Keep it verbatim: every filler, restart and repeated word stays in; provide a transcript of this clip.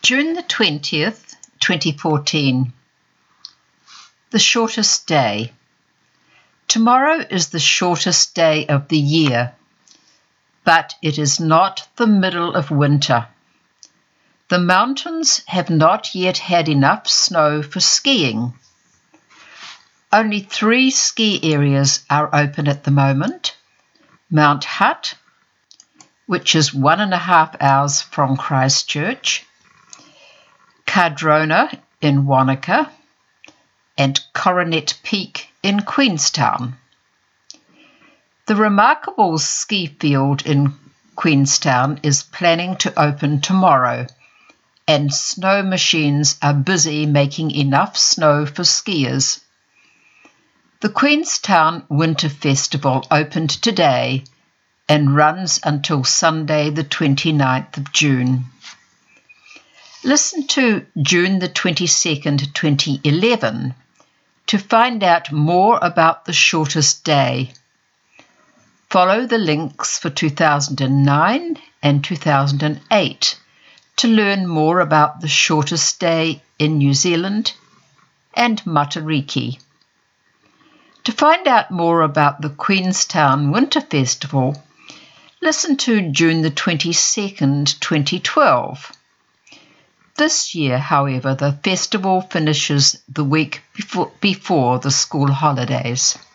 June the twentieth, twenty fourteen. The shortest day. Tomorrow is the shortest day of the year, but it is not the middle of winter. The mountains have not yet had enough snow for skiing. Only three ski areas are open at the moment: Mount Hutt, which is one and a half hours from Christchurch, Cardrona in Wanaka, and Coronet Peak in Queenstown. The Remarkables ski field in Queenstown is planning to open tomorrow, and snow machines are busy making enough snow for skiers. The Queenstown Winter Festival opened today and runs until Sunday the twenty-ninth of June. Listen to June the twenty-second, twenty eleven to find out more about the shortest day. Follow the links for two thousand nine and two thousand eight to learn more about the shortest day in New Zealand and Matariki. To find out more about the Queenstown Winter Festival, listen to June the twenty-second, twenty twelve. This year, however, the festival finishes the week before, before the school holidays.